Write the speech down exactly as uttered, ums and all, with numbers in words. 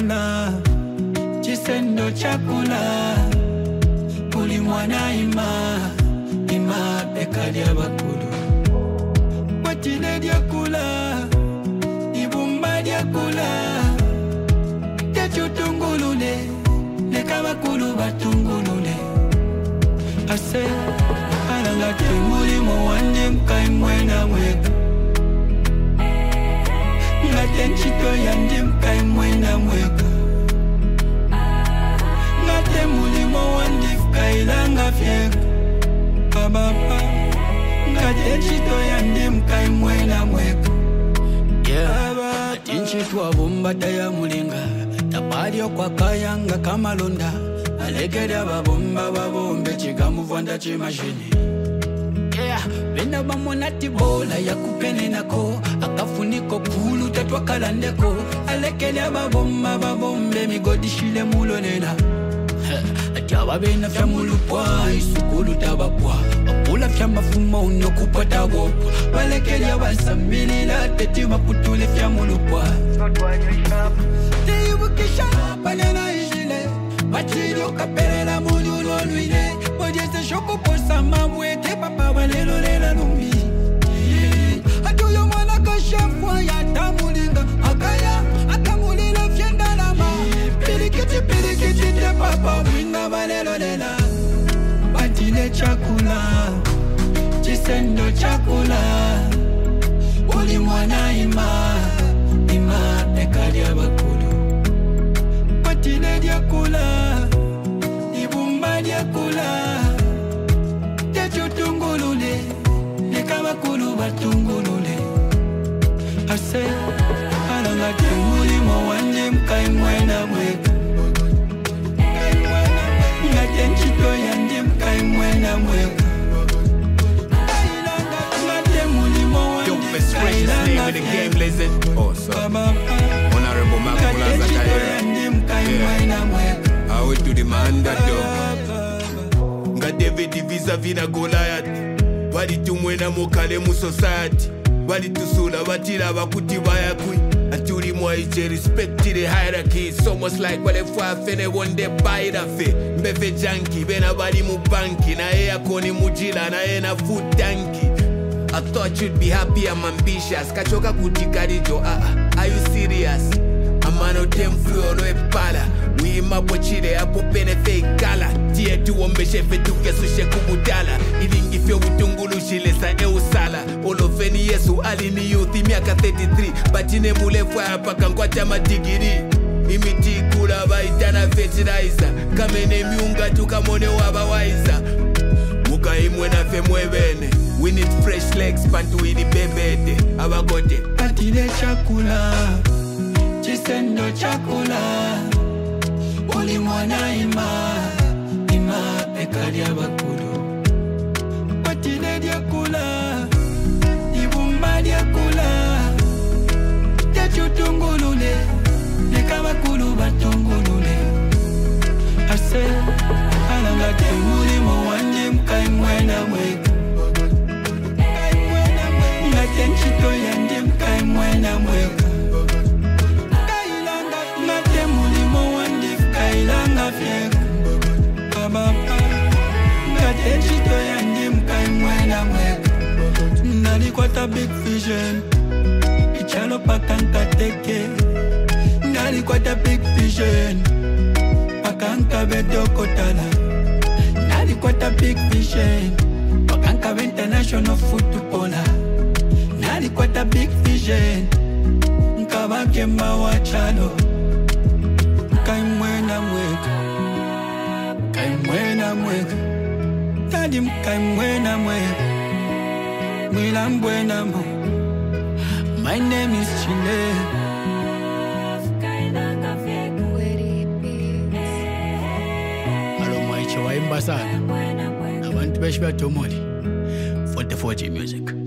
chakula, chisendo chakula, uli mwana ima, ima bekali abakulu. Watine diakula, ibumba diakula, techutungulule, nekabakulu batungulule. Ase, alanga temuli mwandi mkai mwena mweka. Ngate nchito yandi mkai mwena mweka. Ngate muli mwandi mkai langa fieka. Ababa, ngate nchito yandi mkai mwena mweka. Yeah, ati nchito wabumba taya mulinga. Tapadio kwa kayanga kama londa. Alekeria babomba babombe chigamu vwanda chimashini. Yeah, venda bamona tibola ya kupene nako. Akafuniko kulu tatwa kalandeko. Alekeria babomba babombe migodishile mulonena. Atiawa bena fya mulupwa, isukulu tabapwa. Apula fya mafuma unokupa tabopwa. Alekeria basambili la teti maputule fya mulupwa. Teyubukisha panena ishile. Machirio kapere mulu loluile. Mojese shoko posa mamwete papa walelo lela lumbi. Atuyo mwana kashafwa ya tamulinga. Akaya akamulila fienda lama. Pirikiti pirikiti te papa winga walelo lela. Batile chakula, chisendo chakula, uli mwana ima, ima bekali abakulu. Batile diakula, ibumba diakula, techutungulule, nekabakulu batungulule. Ase, alanga temuli mwandi mkai mwena mweka. Ngate nchito yandi mkai mwena mweka. Ngate muli mwandi mkai langa fieka. Oh, sorry. Honorable Makula Zakaya. I will do the man that dog. Nga David visa vina Goliath. Wadi tumwena mokale mu society. Wadi tusula watira bakuti bayakui. Aturi mwa ije respect to the hierarchy. It's almost like wale fwa fene one day buy that fe. Mbefe janki bena badi mu banki. Na ea koni mujila na ea na food tanki. I thought you'd be happy, I'm ambitious. Kachoka kutikarijo, ah ah, are you serious? Amano temflu no epala. We mapo chile apo pene fake kala. Tie tu ombeshe fetuke sushe kubutala. Ilingi fyo utungulu shile sa eusala. Olofeni yesu alini youthi miaka thirty-three. Batine mule fwa hapa kangwacha madigiri. Imiti kula baitana fertilizer. Kamene miunga tukamone wabawaiza. Muka imwe na fe mwebene. We need fresh legs, pantu ini bebede. Abagote Batile chakula, chisendo chakula, uli mwana ima, ima bekali abakulu. Batile diakula, ibumba diakula, techutungulule, nekabakulu batungulule. Ase, alanga temuli mwandi mkai mwena mweka. Nchito yandi mkai mwena mweka. Ngate muli mwandi mkai langa fieka. Ababa, ngate nchito yandi mkai mwena mweka. Nalikwata big vision, ichalo pakanka teke. Nalikwata big vision, pakanka bedo kotala. Nalikwata big vision, pakanka be international footballer. Nalikwata big vision, nkabake mawa chalo. Kai mwena mweka, kai mwena mweka. Tadi mkai mwena mweka, mwila mwena mo. My name is Chile. Alo mwaicho wa imba sana. Abantu beshi batomoli forty-four G music.